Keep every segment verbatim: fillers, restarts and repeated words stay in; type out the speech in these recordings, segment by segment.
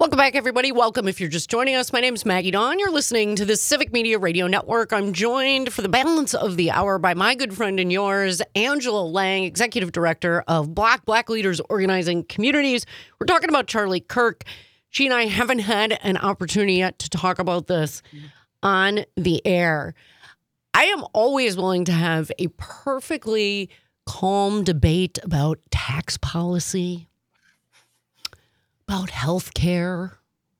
Welcome back, everybody. Welcome if you're just joining us. My name is Maggie Dawn. You're listening to the Civic Media Radio Network. I'm joined for the balance of the hour by my good friend and yours, Angela Lang, Executive Director of Black Black Leaders Organizing Communities. We're talking about Charlie Kirk. She and I haven't had an opportunity yet to talk about this on the air. I am always willing to have a perfectly calm debate about tax policy, about health care,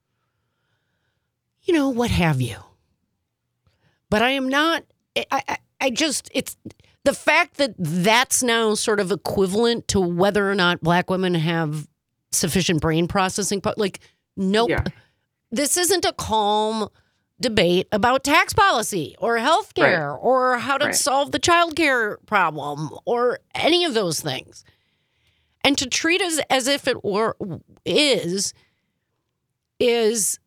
you know, what have you. But I am not, I, I, I just, it's the fact that that's now sort of equivalent to whether or not black women have sufficient brain processing. Like, nope. Yeah. This isn't a calm debate about tax policy or health care right. or how to right. solve the child care problem or any of those things. And to treat it as, as if it were is, is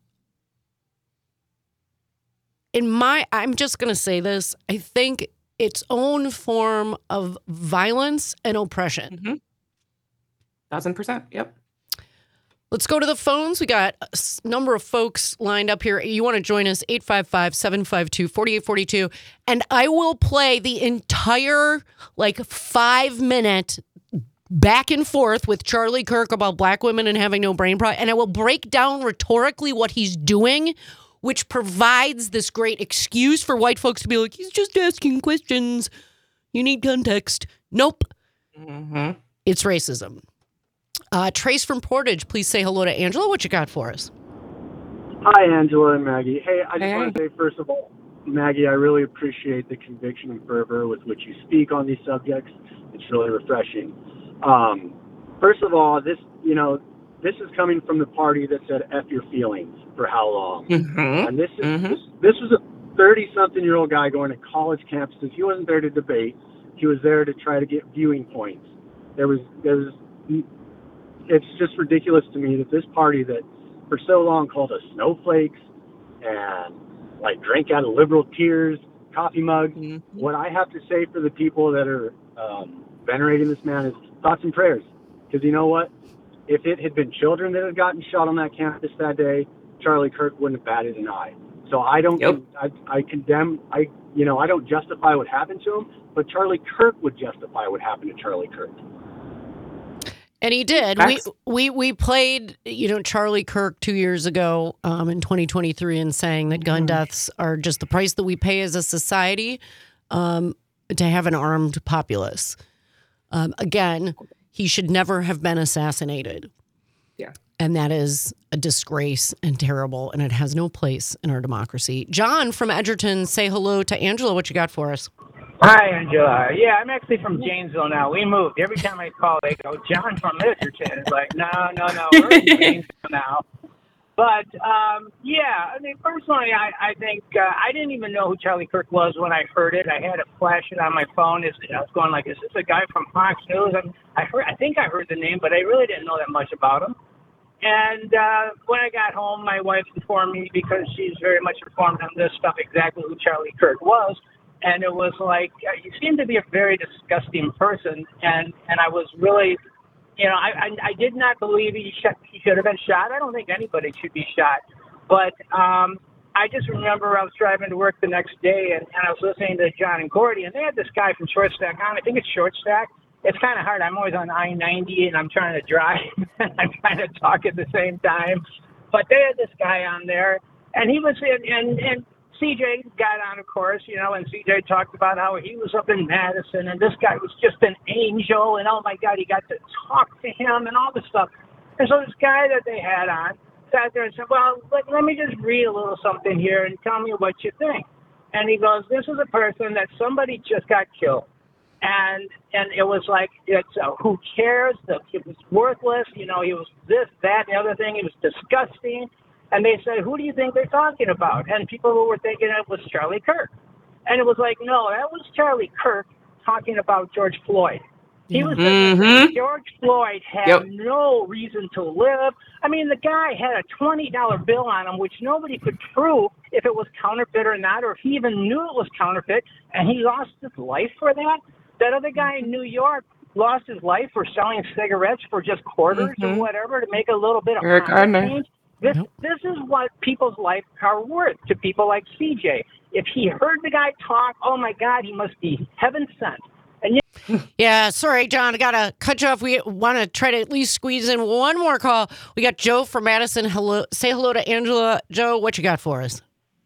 in my, I'm just going to say this, I think its own form of violence and oppression. Mm-hmm. Thousand percent. Yep. Let's go to the phones. We got a number of folks lined up here. You want to join us, eight five five, seven five two, four eight four two. And I will play the entire, like, five-minute back and forth with Charlie Kirk about black women and having no brain problem. And I will break down rhetorically what he's doing, which provides this great excuse for white folks to be like, he's just asking questions. You need context. Nope. Mm-hmm. It's racism. Uh, Trace from Portage, please say hello to Angela. What you got for us? Hi, Angela and Maggie. Hey, I just hey. want to say, first of all, Maggie, I really appreciate the conviction and fervor with which you speak on these subjects. It's really refreshing. Um, first of all, this, you know, this is coming from the party that said F your feelings for how long. Mm-hmm. And this is mm-hmm. this, this was a thirty-something-year-old guy going to college campuses. He wasn't there to debate. He was there to try to get viewing points. There was, there was, it's just ridiculous to me that this party that for so long called us snowflakes and, like, drank out of liberal tears, coffee mugs. Mm-hmm. What I have to say for the people that are um, venerating this man is thoughts and prayers. Because you know what? If it had been children that had gotten shot on that campus that day, Charlie Kirk wouldn't have batted an eye. So I don't, yep. I, I condemn, I, you know, I don't justify what happened to him, but Charlie Kirk would justify what happened to Charlie Kirk. And he did. That's... We we we played, you know, Charlie Kirk two years ago um, in twenty twenty-three and saying that gun deaths are just the price that we pay as a society um, to have an armed populace. Um, again, he should never have been assassinated. Yeah. And that is a disgrace and terrible, and it has no place in our democracy. John from Edgerton, say hello to Angela. What you got for us? Hi, Angela. Yeah, I'm actually from Janesville now. We moved. Every time I call, they go, John from Edgerton. It's like, no, no, no, we're in Janesville now. But, um, yeah, I mean, personally, I, I think uh, I didn't even know who Charlie Kirk was when I heard it. I had to flash it on my phone. Is I was going like, is this a guy from Fox News? I, I heard, I think I heard the name, but I really didn't know that much about him. And uh, when I got home, my wife informed me, because she's very much informed on this stuff, exactly who Charlie Kirk was. And it was like, uh, he seemed to be a very disgusting person. And, and I was really, you know, I, I, I did not believe he, sh- he should have been shot. I don't think anybody should be shot. But um, I just remember I was driving to work the next day, and, and I was listening to John and Gordy, and they had this guy from Short Stack on. I think it's Short Stack. It's kind of hard. I'm always on I ninety, and I'm trying to drive, and I'm trying to talk at the same time. But they had this guy on there, and he was in, and, and C J got on, of course, you know, and C J talked about how he was up in Madison, and this guy was just an angel, and oh my God, he got to talk to him and all this stuff. And so this guy that they had on sat there and said, well, let, let me just read a little something here and tell me what you think. And he goes, this is a person that somebody just got killed. And and it was like, it's uh, who cares? The, it was worthless. You know, he was this, that, and the other thing. He was disgusting. And they said, who do you think they're talking about? And people who were thinking it was Charlie Kirk. And it was like, no, that was Charlie Kirk talking about George Floyd. He was mm-hmm. saying George Floyd had yep. no reason to live. I mean, the guy had a twenty dollar bill on him, which nobody could prove if it was counterfeit or not, or if he even knew it was counterfeit, and he lost his life for that. That other guy in New York lost his life for selling cigarettes for just quarters mm-hmm. or whatever to make a little bit of Eric change. This Nope. this is what people's life are worth to people like C J. If he heard the guy talk, oh my God, he must be heaven sent. And yet, Yeah, sorry, John. I got to cut you off. We want to try to at least squeeze in one more call. We got Joe from Madison. Hello. Say hello to Angela. Joe, what you got for us?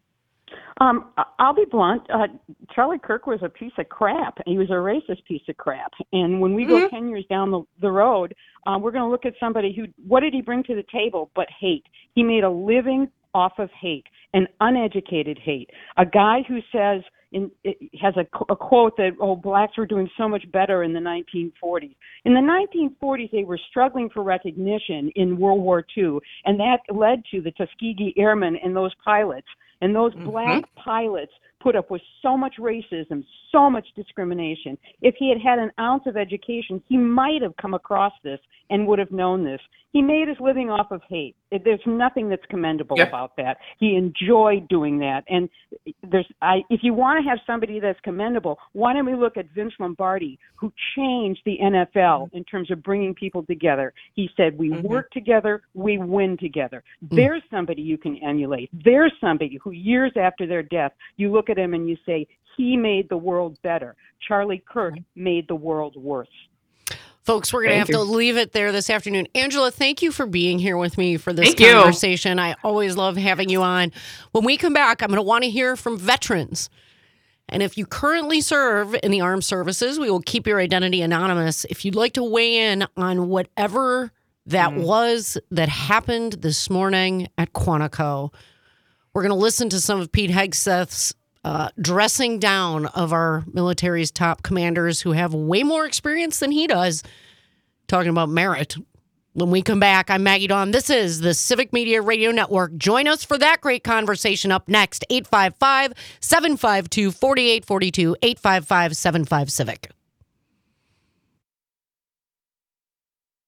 Um, I- I'll be blunt. Uh, Charlie Kirk was a piece of crap. He was a racist piece of crap. And when we go ten years down the, the road, uh, we're going to look at somebody who, what did he bring to the table but hate? He made a living off of hate, an uneducated hate. A guy who says, in, it has a, a quote that, oh, blacks were doing so much better in the nineteen forties. In the nineteen forties, they were struggling for recognition in World War Two, and that led to the Tuskegee Airmen and those pilots. And those Mm-hmm. black pilots put up with so much racism, so much discrimination. If he had had an ounce of education, he might have come across this and would have known this. He made his living off of hate. There's nothing that's commendable Yep. about that. He enjoyed doing that. And there's, I, if you want to have somebody that's commendable, why don't we look at Vince Lombardi, who changed the N F L in terms of bringing people together. He said, we Mhm. work together, we win together. There's somebody you can emulate. There's somebody who years after their death, you look at him and you say, he made the world better. Charlie Kirk made the world worse. Folks, we're going to have Thank to you. leave it there this afternoon. Angela, thank you for being here with me for this Thank you. conversation. I always love having you on. When we come back, I'm going to want to hear from veterans. And if you currently serve in the armed services, we will keep your identity anonymous. If you'd like to weigh in on whatever that Mm. was that happened this morning at Quantico, we're going to listen to some of Pete Hegseth's uh, dressing down of our military's top commanders who have way more experience than he does, talking about merit. When we come back, I'm Maggie Dawn. This is the Civic Media Radio Network. Join us for that great conversation up next. eight five five, seven five two, four eight four two, eight five five, seven five Civic.